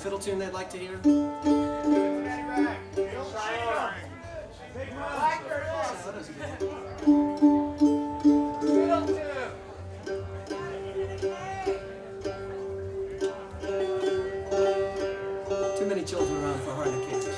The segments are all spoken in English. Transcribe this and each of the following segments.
fiddle tune they'd like to hear? Too many children around for hard to catch.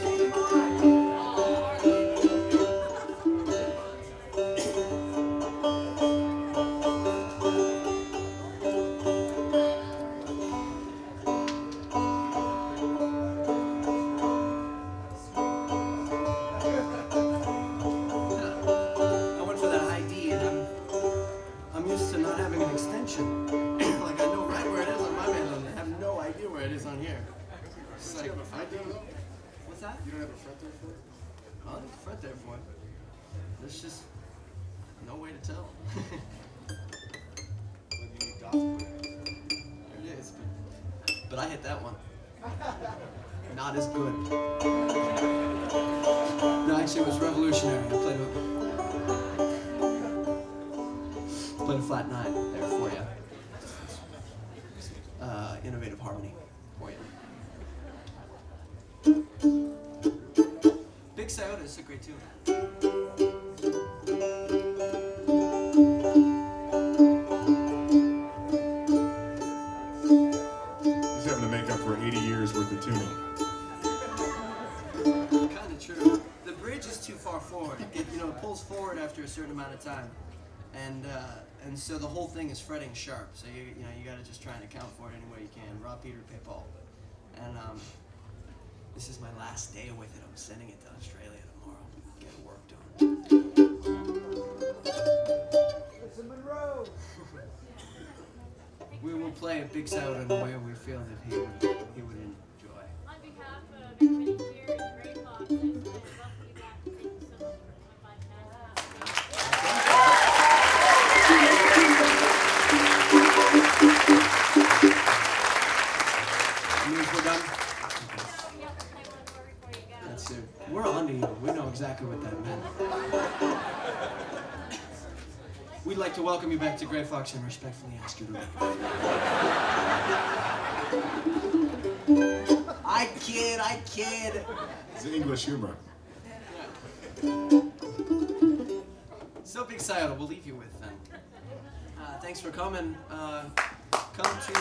Like, I know right where it is on my mandolin. I have no idea where it is on here. It's like, I do. What's that? You don't have a fret there for it? Oh, there's a fret there for it. There's just no way to tell. Well, you need dots for it. There it is. But I hit that one. Not as good. No, actually, it was revolutionary. I played a flat 9 there for you. Innovative harmony for you. Big Scioto is a great tune. He's having to make up for 80 years worth of tuning. Kind of true. The bridge is too far forward. It pulls forward after a certain amount of time. And so the whole thing is fretting sharp. So you got to just try and account for it any way you can. Rob Peter, pay Paul. And this is my last day with it. I'm sending it to Australia tomorrow. Get work done. It's a Monroe. We will play a Big Scioto in a way we feel that he would enjoy. On behalf of everybody here in Grey Fox, I just want to welcome you back. Thank you so much for coming by Means we're done? No, we have to play one more before you go. That's it. We're on to you. We know exactly what that meant. We'd like to welcome you back to Grey Fox and respectfully ask you to leave. I kid. It's English humor. So Big Scioto, we'll leave you with then. Thanks for coming. Come to.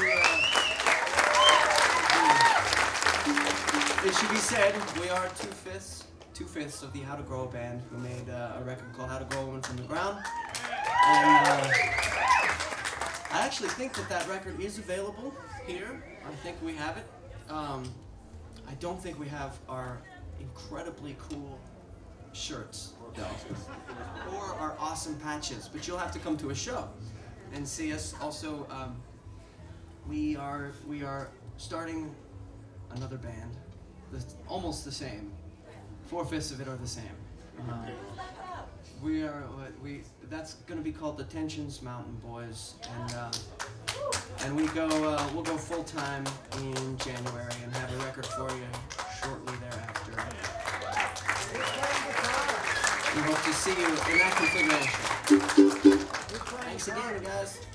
It should be said, we are two-fifths of the How to Grow band who made a record called How to Grow a Woman from the Ground. And I actually think that record is available here. I think we have it. I don't think we have our incredibly cool shirts, though, or our awesome patches, but you'll have to come to a show and see us. Also, we are starting another band that's almost the same. 4/5 of it are the same. That's going to be called the Tensions Mountain Boys, and we'll go full time in January and have a record for you shortly thereafter. We hope to see you in that configuration. Thanks again, guys.